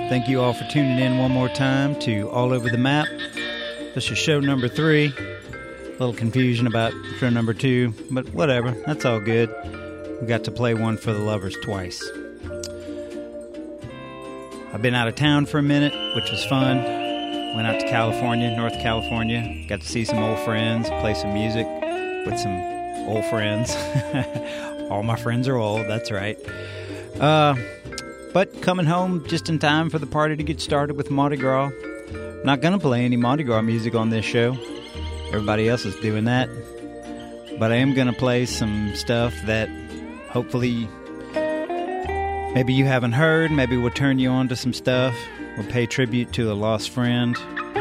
Thank you all for tuning in one more time to All Over the Map. This is show number 3. A little confusion about show number 2, but whatever. That's all good. We got to play One for the Lovers twice. I've been out of town for a minute, which was fun. Went out to California, North California. Got to see some old friends, play some music with some old friends. All my friends are old, that's right. But coming home just in time for the party to get started with Mardi Gras. Not going to play any Mardi Gras music on this show. Everybody else is doing that. But I am going to play some stuff that hopefully maybe you haven't heard. Maybe we'll turn you on to some stuff. We'll pay tribute to a lost friend.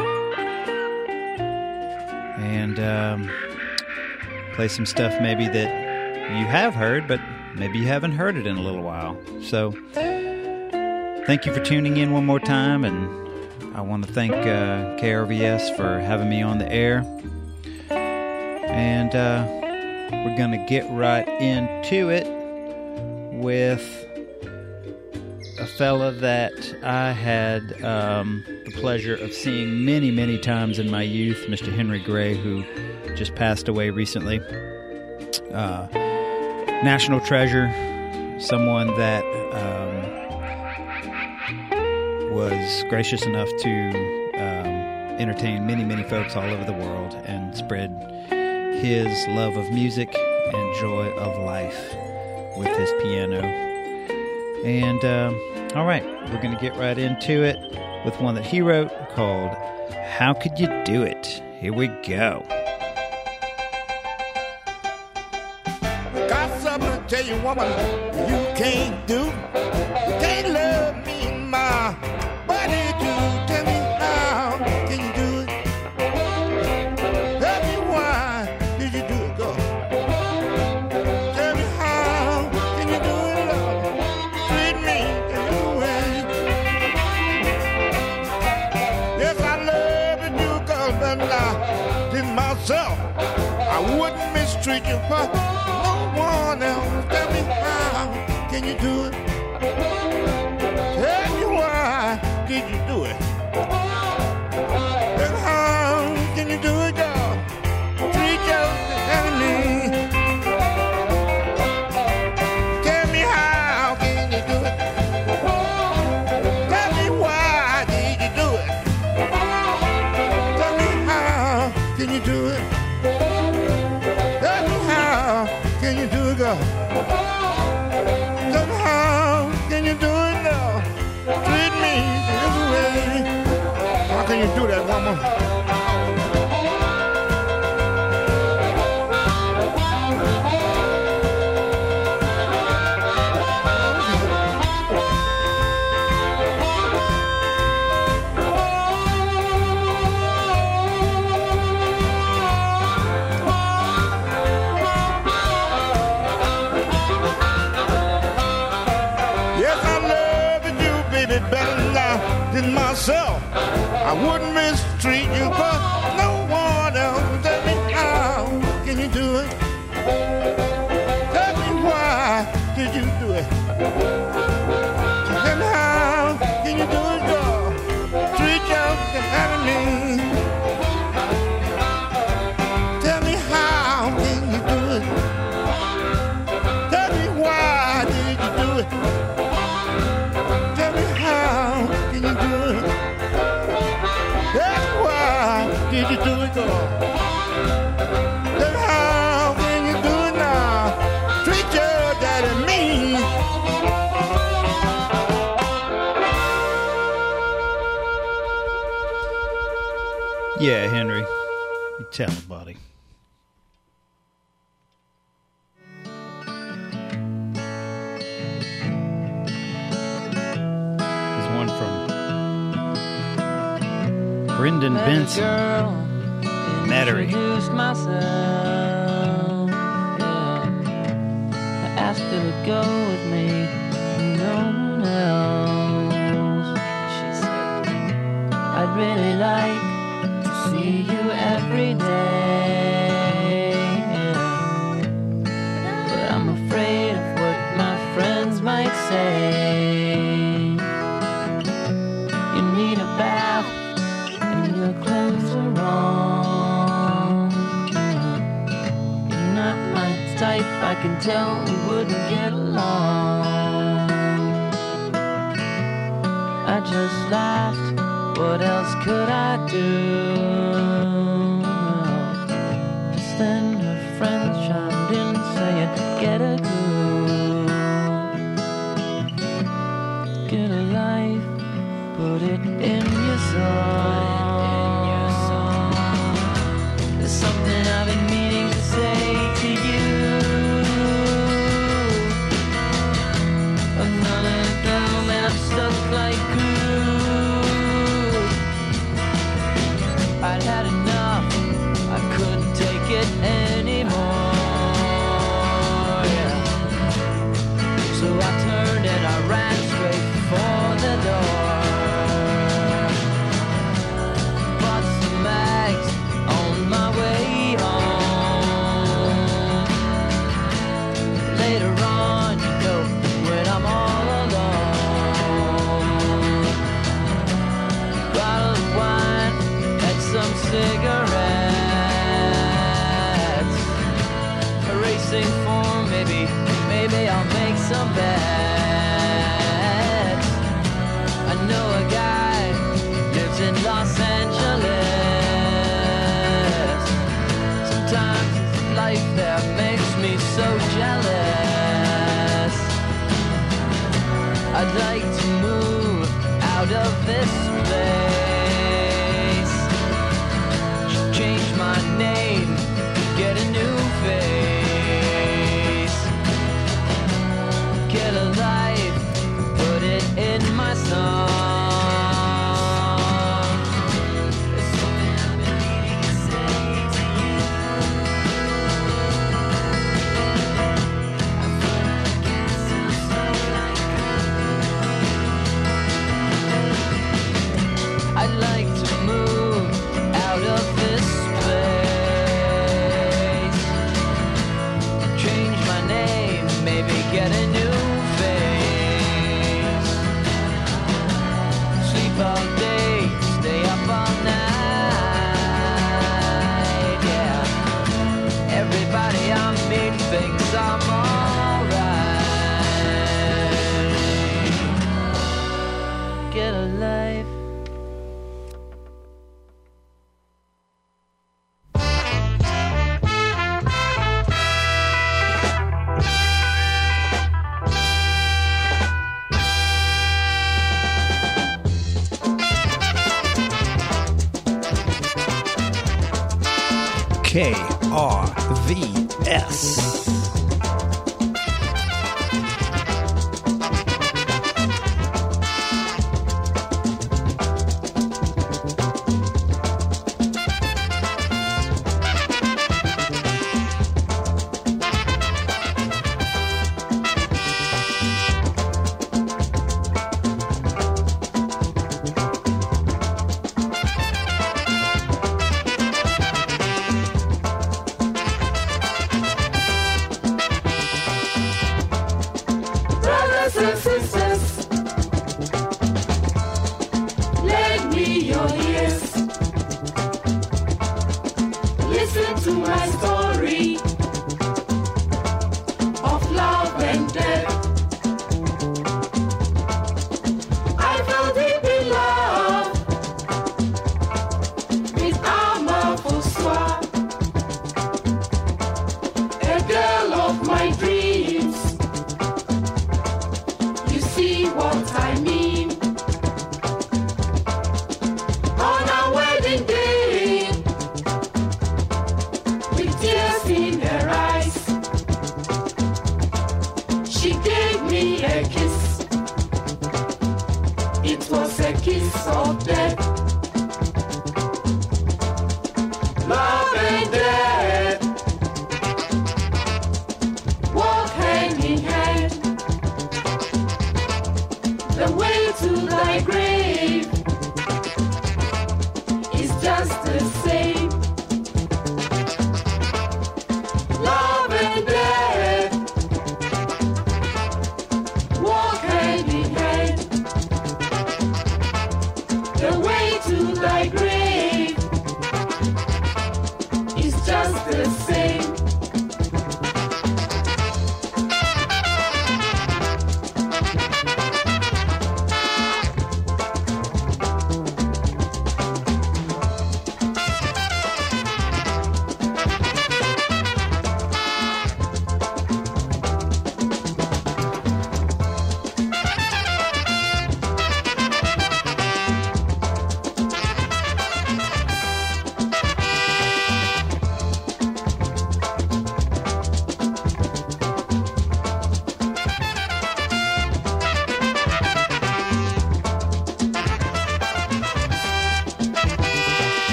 And play some stuff maybe that you have heard, but maybe you haven't heard it in a little while. So thank you for tuning in one more time, and I want to thank KRVS for having me on the air. And we're going to get right into it with a fella that I had the pleasure of seeing many, many times in my youth, Mr. Henry Gray, who just passed away recently. National treasure, someone that was gracious enough to entertain many, many folks all over the world and spread his love of music and joy of life with his piano. And all right, we're going to get right into it with one that he wrote called How Could You Do It? Here we go. Got something to tell you, woman, you can't do. You can't love me, my body do. Tell me how can you do it? Tell me why did you do it, girl? Tell me how can you do it, Lord? Treat me the way. Yes, I love you, girl, but I did myself. I wouldn't mistreat you, but no one else. Tell me how can you do it? Tell me why did you do it? And how can you do it, girl? Treat your enemy. Tell me how can you do it? Tell me why did you do it? Tell me how can you do it? Tell me how can you do it, girl? Tell me how can you do it now? Treat me this way. How can you do that, woman? Myself, I wouldn't mistreat you, but no one else. Tell me how can you do it? Tell me why did you do it? Tell me how can you do it, girl? Treat your enemy. Tell me how can you do it? Tell me why did you do it? Tell me how can you do it? That's why did you do it, girl? Then how can you do it now? Treat your daddy mean. Yeah, Henry. You tell him, buddy. Brendan Benson, Metairie. I asked her to go with me, no one else. She said, I'd really like to see you every day, but I'm afraid of what my friends might say. can tell we wouldn't get along. I just laughed, what else could I do? Just then her friends chimed in saying, get a groove, get a life, put it in your song. There's something I've been meaning to say to you. Another down and I'm stuck like glue. I'd had enough, I couldn't take it anymore, yeah. So I turned and I ran straight for the door. Bought some mags on my way home. Later on, you know, when I'm all alone, bottle of wine and some cigarettes, a racing form, maybe I'll make some bets. I know a guy lives in Los Angeles. Sometimes life there makes me so jealous. I'd like to move out of this place, change my name, get a new face, get a life, put it in my song. There's something I've been meaning to say to you. I feel like it sounds so like I'd like to move out of this place, change my name, maybe get a new face, sleep all day, stay up all night, yeah. Everybody I meet thinks I'm alright. Get a life. KRVS. The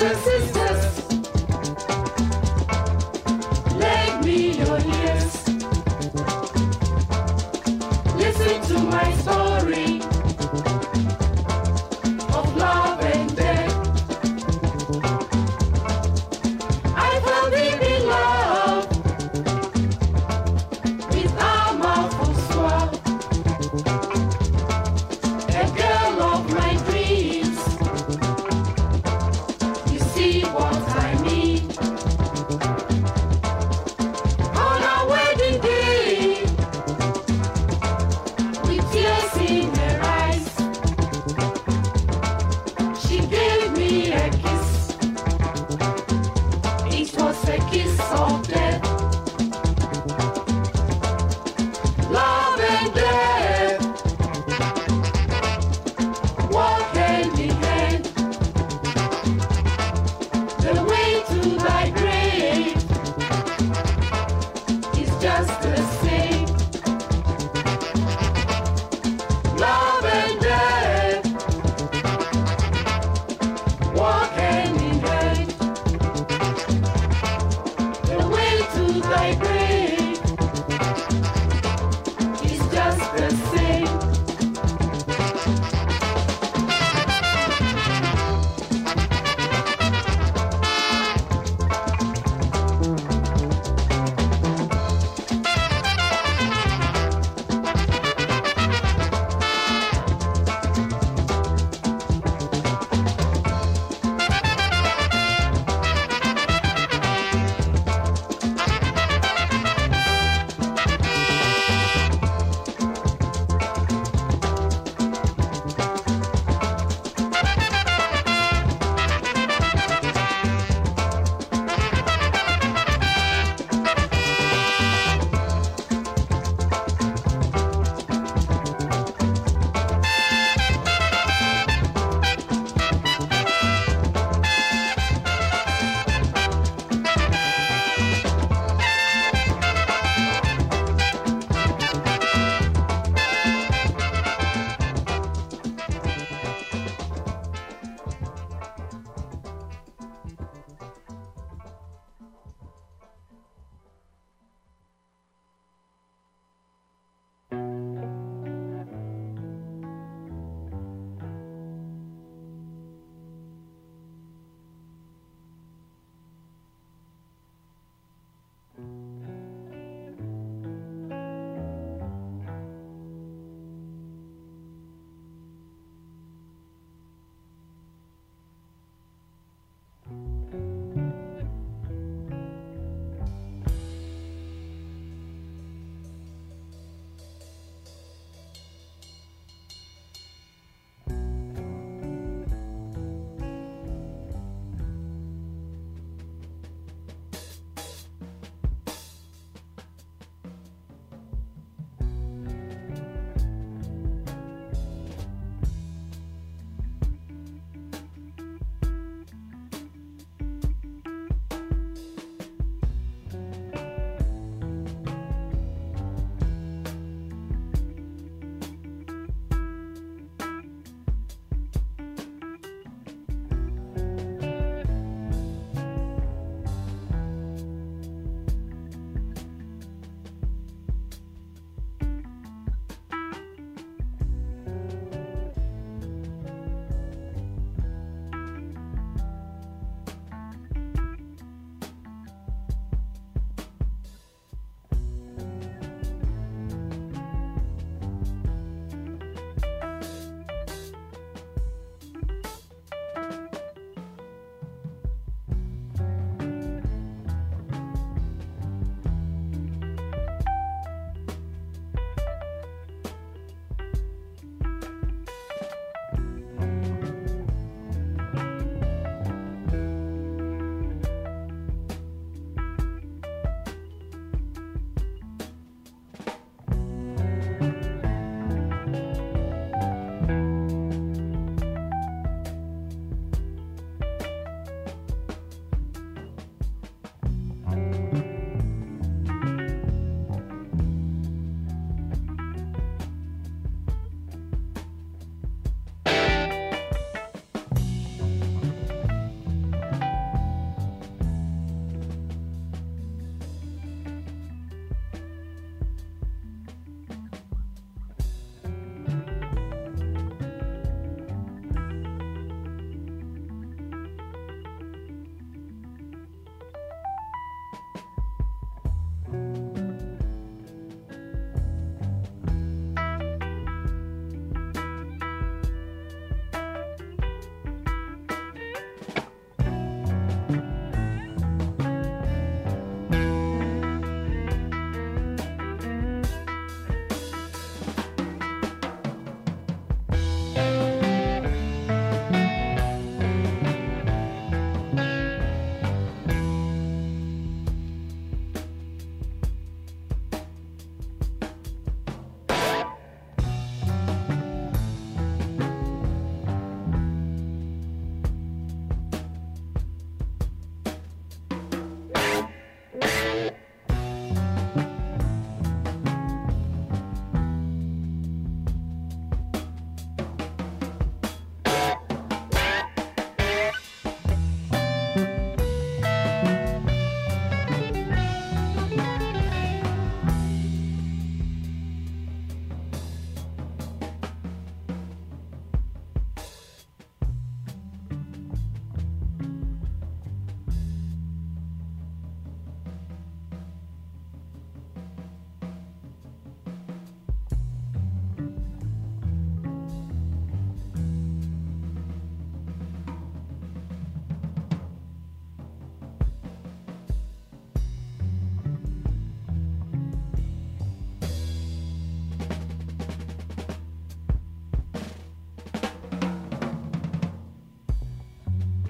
and sisters, lend me your ears. Listen to my story of love and death. I fell deep in love with Ama François, a girl of my dreams. You see,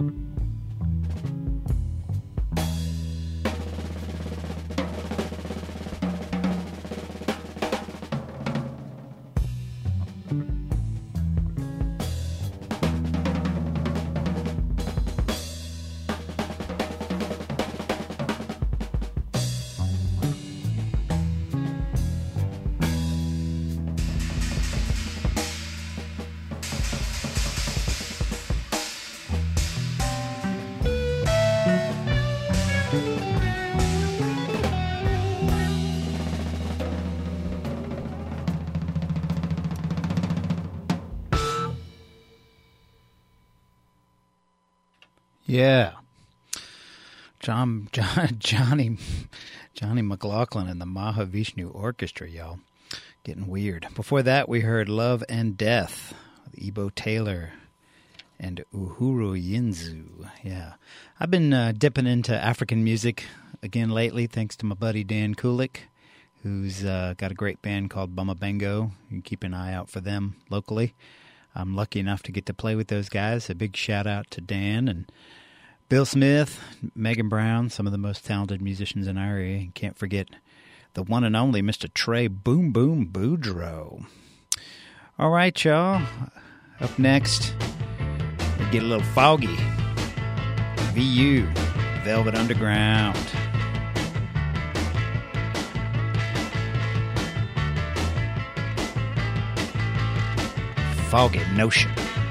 Yeah. Johnny McLaughlin and the Mahavishnu Orchestra, y'all. Getting weird. Before that, we heard Love and Death with Ebo Taylor and Uhuru Yinzu. Yeah. I've been dipping into African music again lately, thanks to my buddy Dan Kulik, who's got a great band called Buma Bengo. You can keep an eye out for them locally. I'm lucky enough to get to play with those guys. A big shout out to Dan and Bill Smith, Megan Brown, some of the most talented musicians in our area. And can't forget the one and only Mr. Trey Boom Boom Boudreaux. All right, y'all. Up next, we get a little foggy. VU, Velvet Underground. Foggy Notion.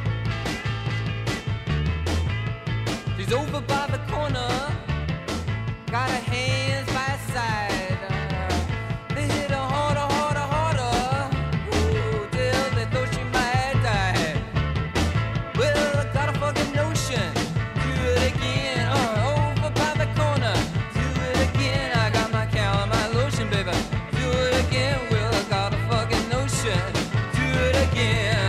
She's over by the corner, got her hands by her side. They hit her harder, harder, harder. Ooh, till they thought she might die. Well, I got a fucking notion. Do it again. Over by the corner. Do it again. I got my cow and my lotion, baby. Do it again. Well, I got a fucking notion. Do it again.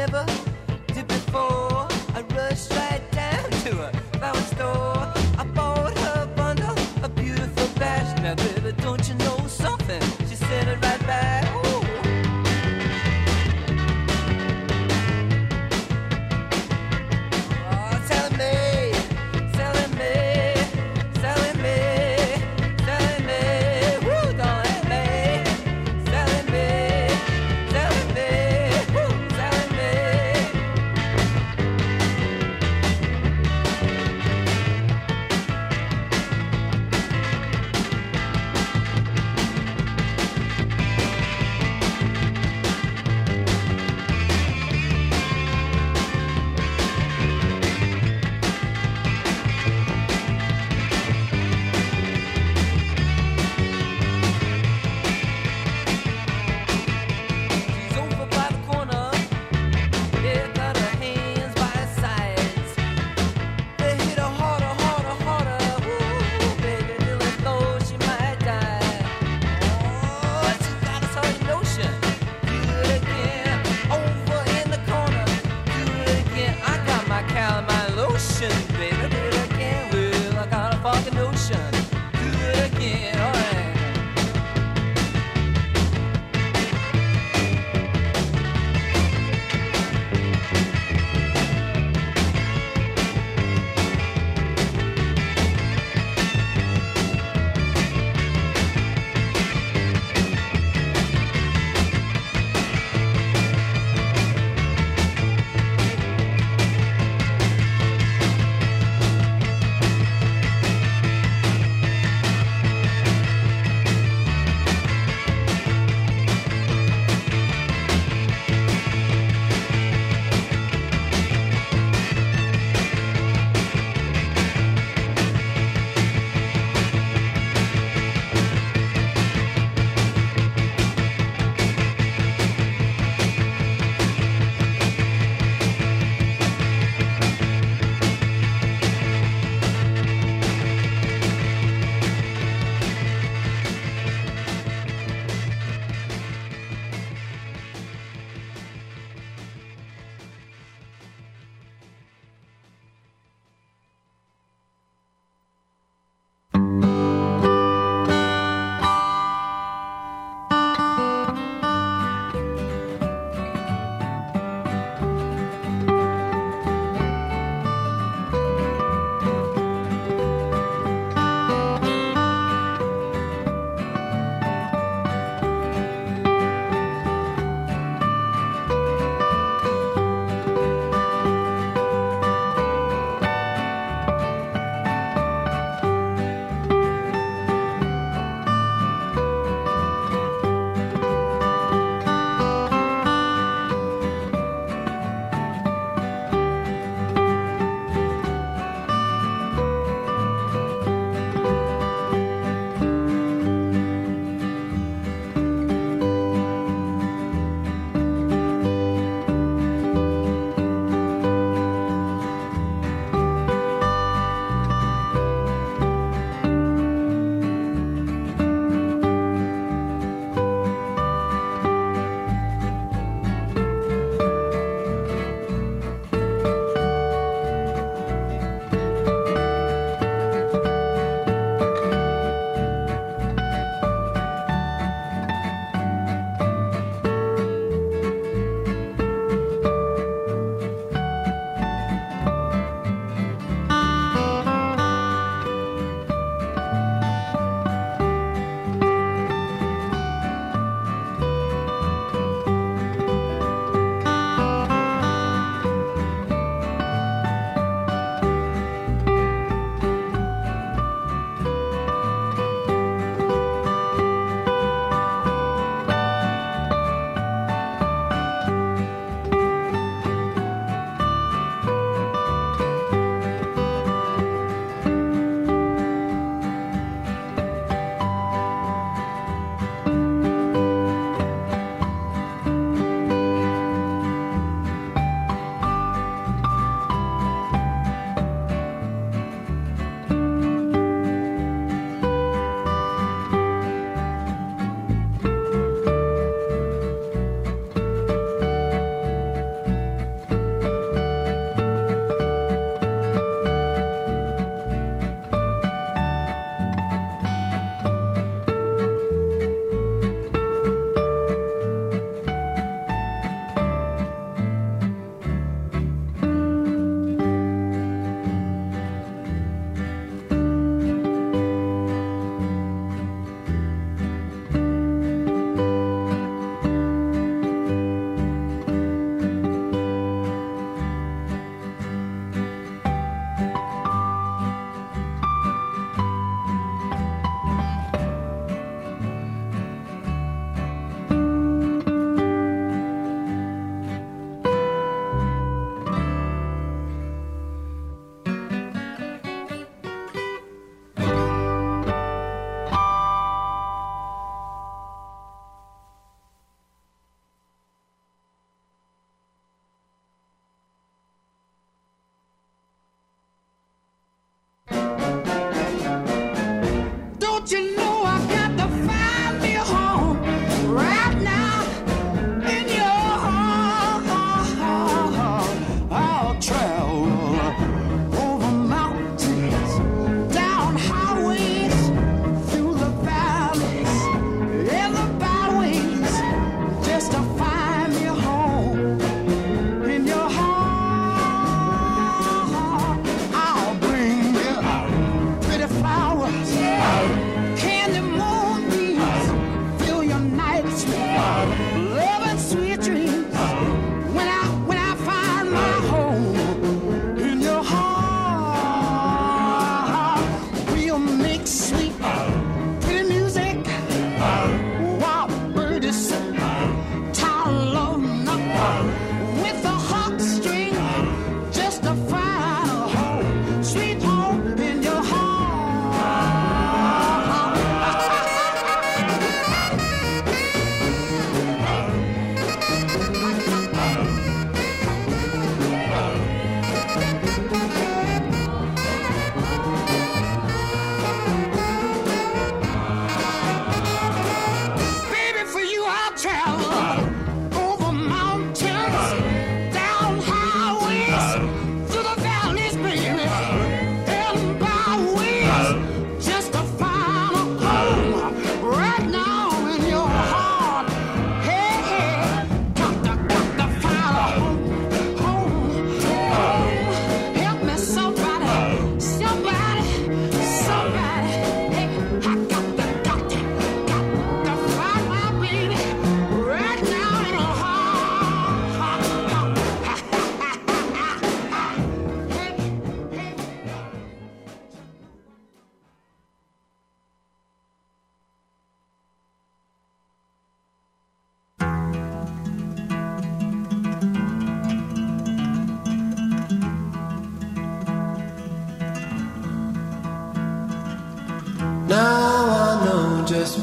never did before. I rushed right down to a flower store. I bought her a bundle of beautiful bash. Now, baby, don't you know something? She sent it right back. Ooh.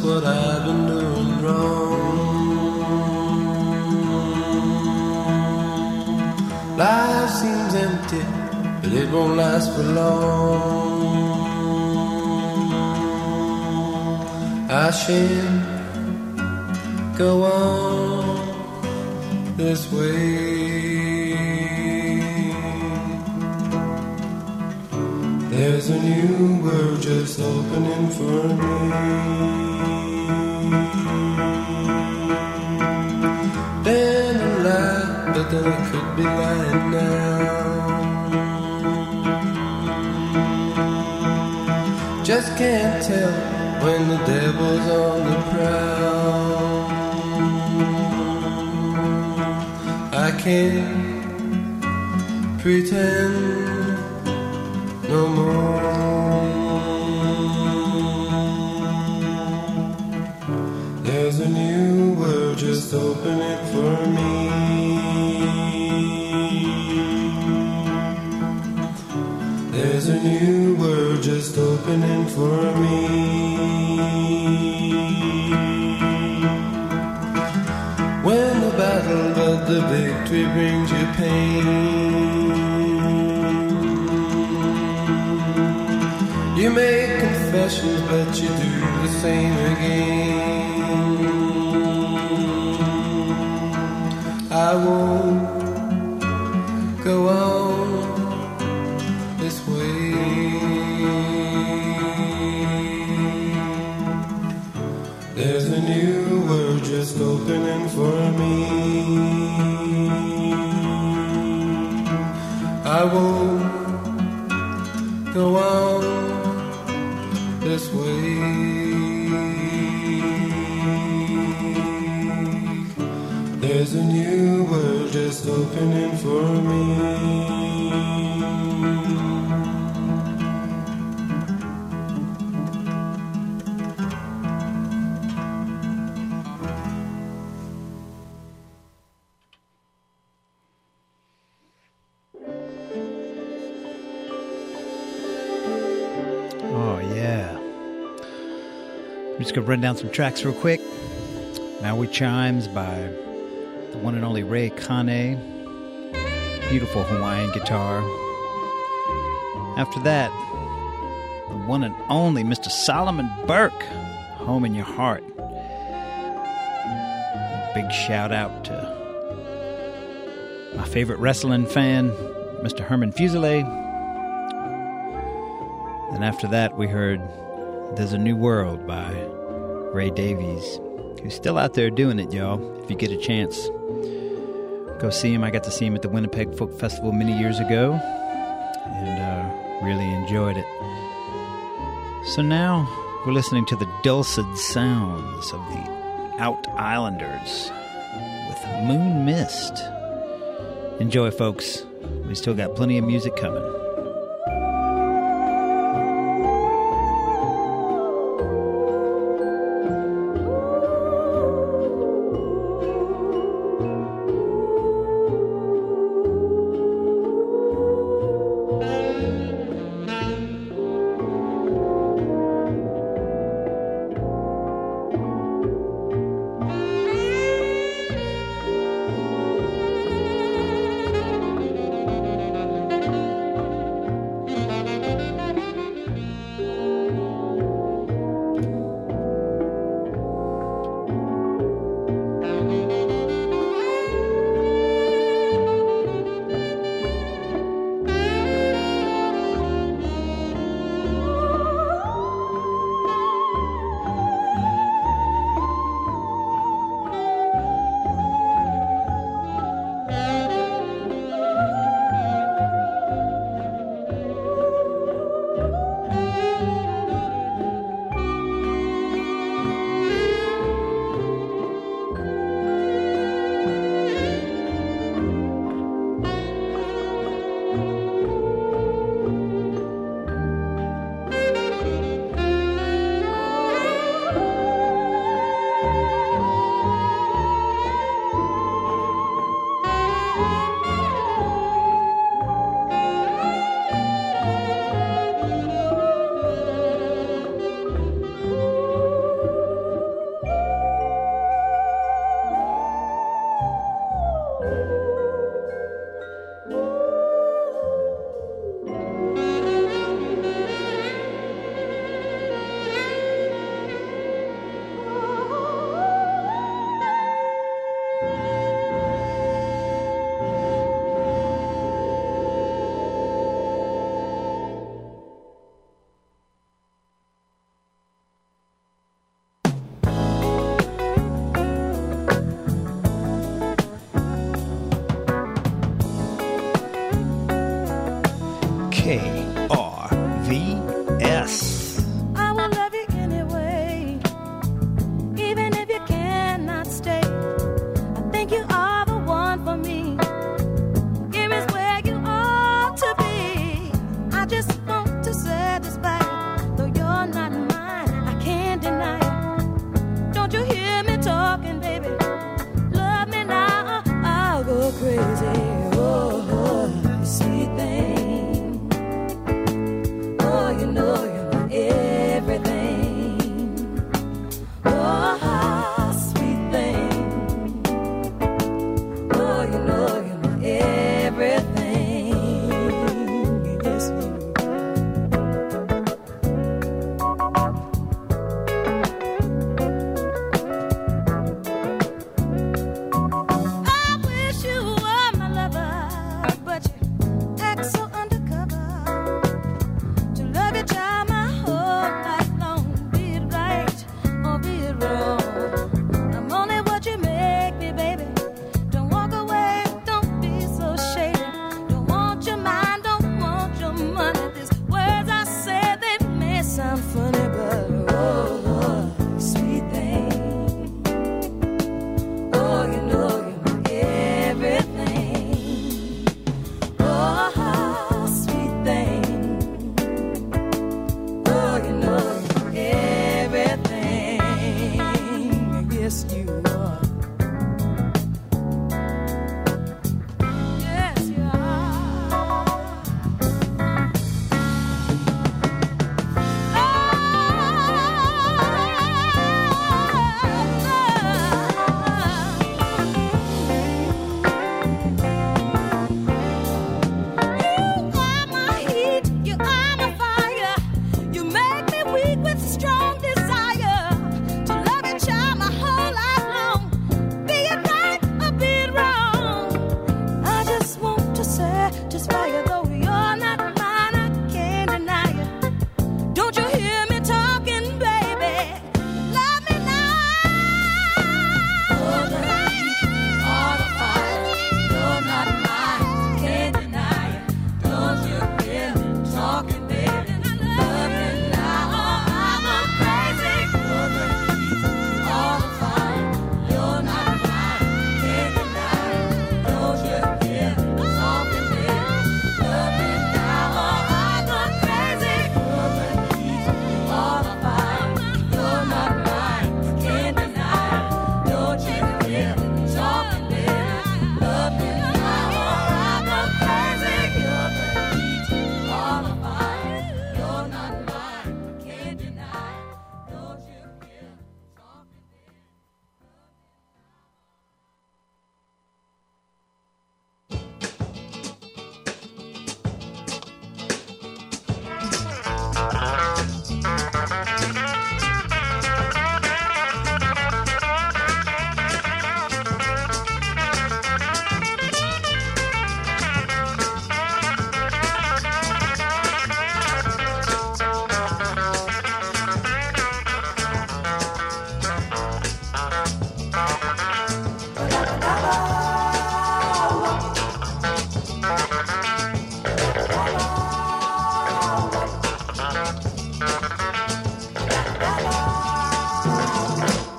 what I've been doing wrong. Life seems empty, but it won't last for long. I shan't go on this way. There's a new world just opening for me. Then a lie, but then I could be lying now. Just can't tell when the devil's on the prowl. I can't pretend no more. There's a new world just opening for me. There's a new world just opening for me. When the battle but the victory brings you pain, you make confessions but you do the same again. I won't go on this way. There's a new world just opening for me. I won't go on this way. There's a new world just opening for me. Oh, yeah. I'm just going to run down some tracks real quick. Maui Chimes by the one and only Ray Kane. Beautiful Hawaiian guitar. After that, the one and only Mr. Solomon Burke, Home in Your Heart. Big shout out to my favorite wrestling fan, Mr. Herman Fuselier. And after that, we heard There's a New World by Ray Davies, who's still out there doing it, y'all. If you get a chance, go see him. I got to see him at the Winnipeg Folk Festival many years ago, and really enjoyed it. So now we're listening to the dulcet sounds of the Out Islanders with Moon Mist. Enjoy, folks. We still got plenty of music coming.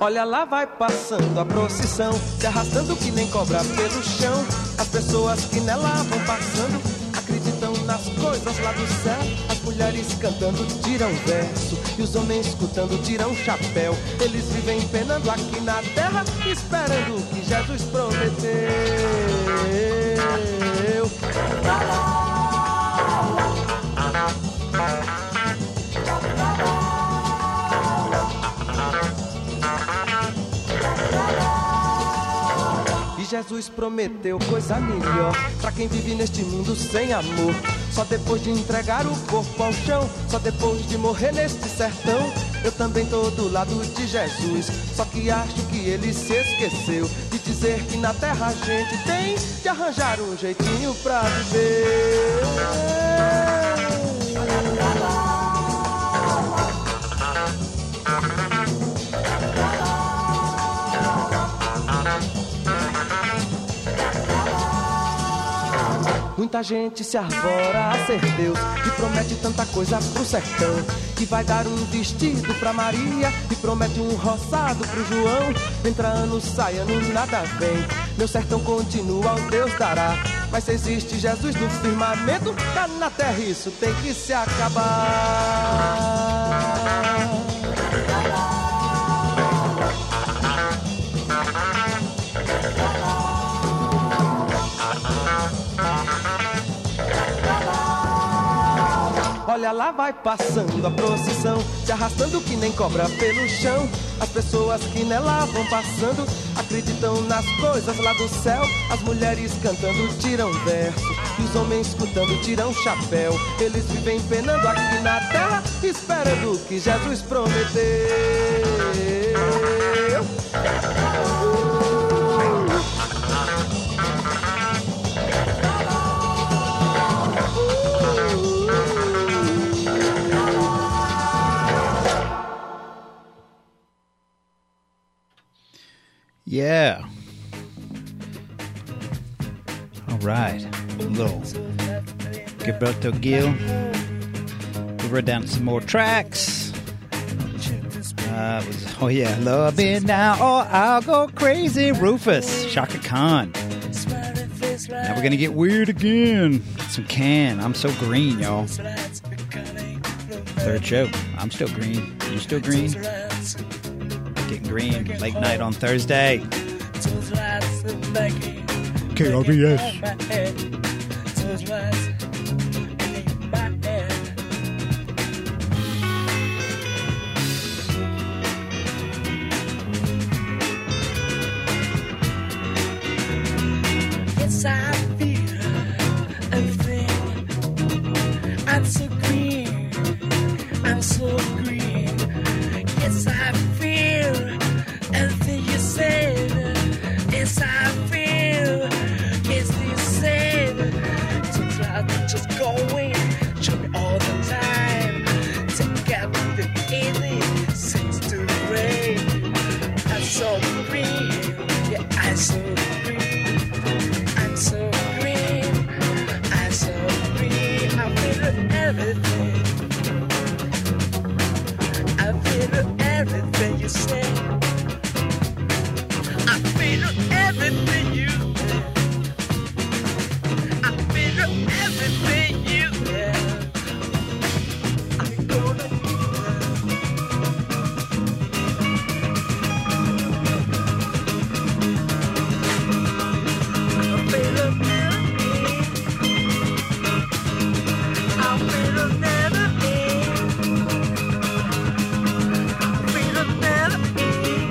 Olha lá vai passando a procissão, se arrastando que nem cobra pelo chão. As pessoas que nela vão passando acreditam nas coisas lá do céu. As mulheres cantando tiram verso e os homens escutando tiram chapéu. Eles vivem penando aqui na terra, esperando o que Jesus prometeu. E Jesus prometeu coisa melhor pra quem vive neste mundo sem amor. Só depois de entregar o corpo ao chão, só depois de morrer neste sertão. Eu também tô do lado de Jesus, só que acho que ele se esqueceu de dizer que na terra a gente tem de arranjar um jeitinho pra viver. Muita gente se arvora a ser Deus e promete tanta coisa pro sertão. Que vai dar um vestido pra Maria e promete um roçado pro João. Entra ano, sai ano, nada vem. Meu sertão continua, o Deus dará. Mas se existe Jesus no firmamento, cá na terra isso tem que se acabar. Olha lá vai passando a procissão, se arrastando que nem cobra pelo chão. As pessoas que nela vão passando acreditam nas coisas lá do céu. As mulheres cantando tiram verso e os homens escutando tiram chapéu. Eles vivem penando aqui na terra, esperando o que Jesus prometeu. Yeah. All right. A little Gilberto Gil. We wrote down some more tracks. Oh yeah, love me now or I'll go crazy. Rufus, Shaka Khan. Now we're gonna get weird again. Some Can. I'm so green, y'all. Third show. I'm still green. You still green? Getting green. Late night on Thursday. KRBS. Yes, I feel everything. I'm so green. I'm so green. Yes, I feel everything you said. Yes, I feel. Yes, you said. So try to just go in. Show me all the time. Take out the easy. Sings to the rain. I'm so green. Yeah, I'm so green. I'm so green. I'm so green. I feel everything. I feel everything you say. I feel everything you say. I feel everything you say. I'm gonna do I feel everything. I feel everything. I feel everything.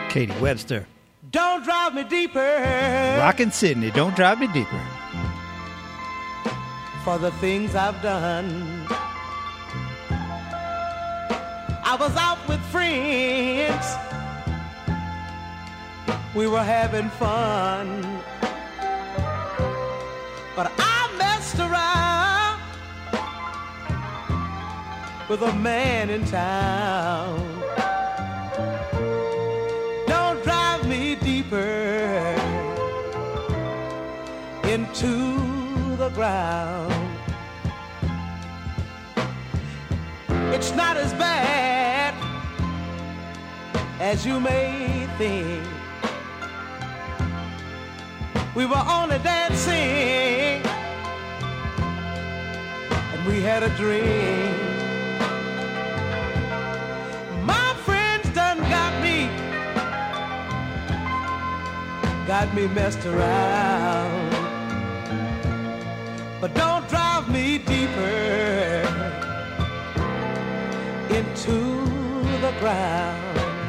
Katie Webster. Don't drive me deeper. Rockin' Sydney, don't drive me deeper. For the things I've done. I was out with friends. We were having fun. But I messed around with a man in town. Don't drive me deeper into the ground. It's not as bad as you may think. We were only dancing and we had a drink. My friends done got me messed around. But don't drive me deeper into the ground.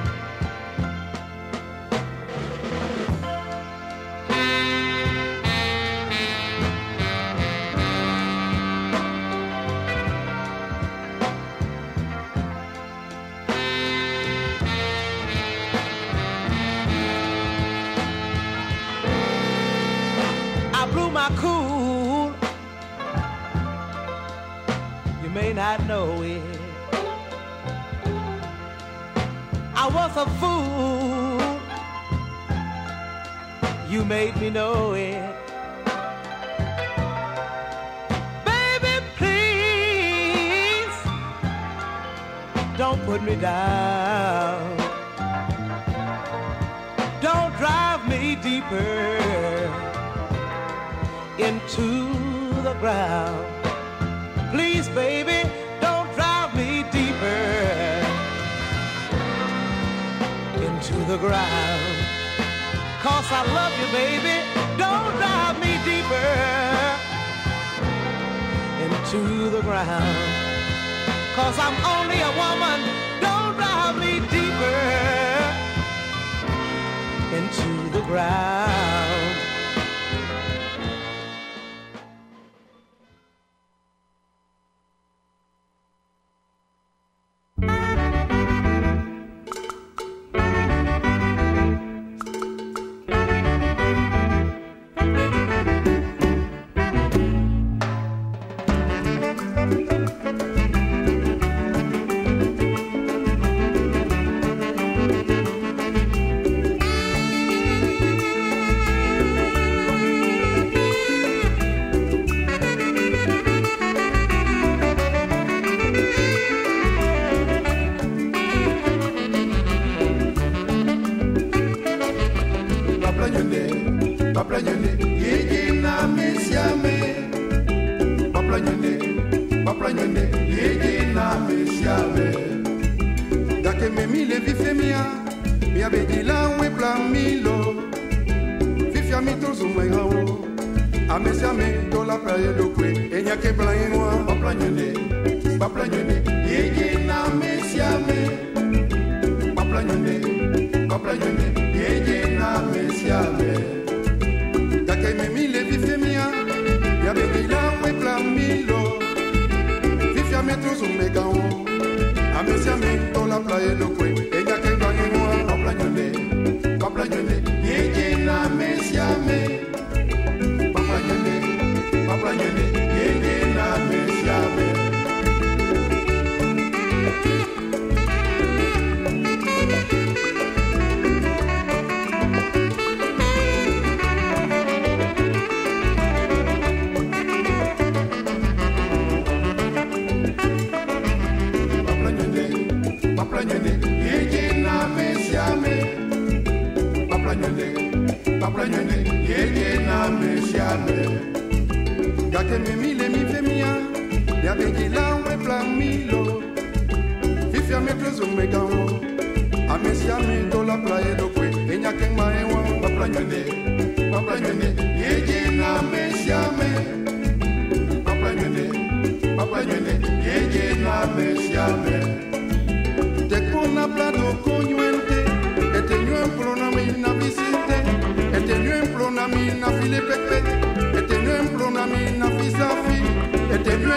I blew my cool. You may not know it. I was a fool. You made me know it. Baby, please don't put me down. Don't drive me deeper into the ground. Please, baby, don't drive me deeper into the ground. 'Cause I love you, baby. Don't drive me deeper into the ground. 'Cause I'm only a woman. Don't drive me deeper into the ground.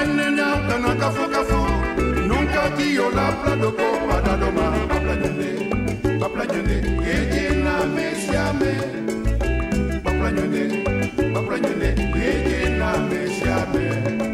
nene nyauta na kafu kafu. Nunca tío la pladoco para doma. Papla nyende, eje na mesiame. Papla nyende, eje na mesiame.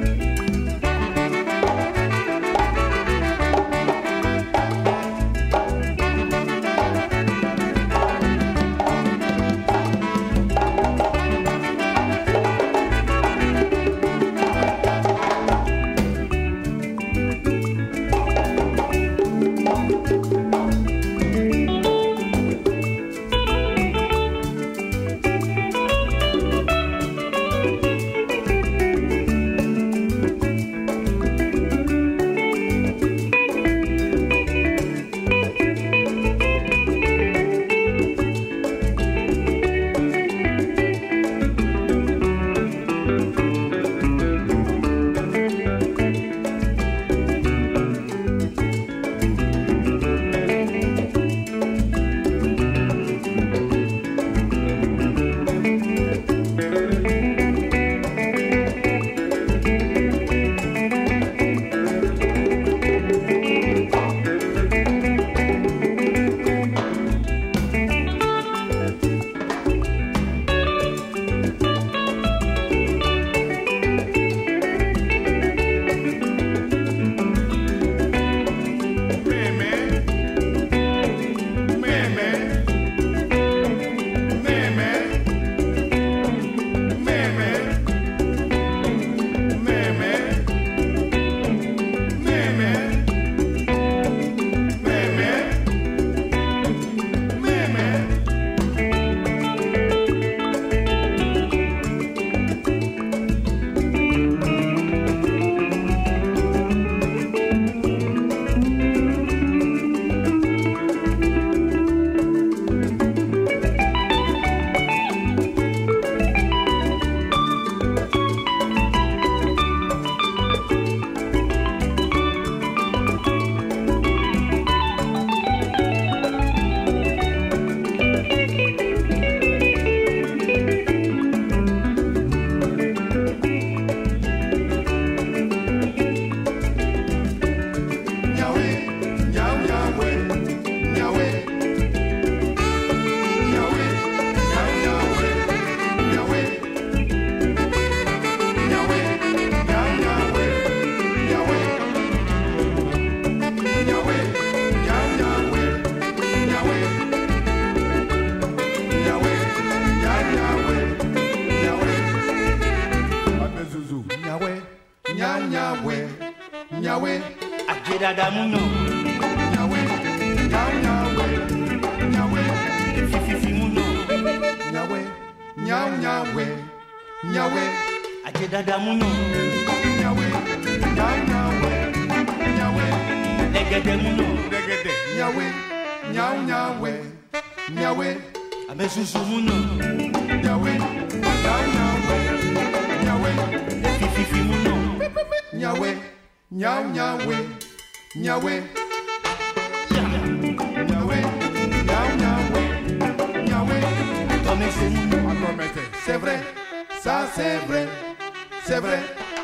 C'est vrai, ça c'est vrai, c'est vrai.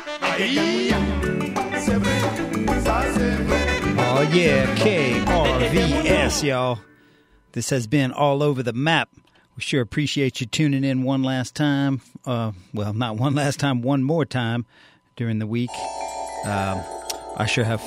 Aïe, c'est vrai, ça c'est vrai. Oh yeah, KRVS, y'all. This has been All Over the Map. We sure appreciate you tuning in one last time. Well, not one last time, one more time during the week. I sure have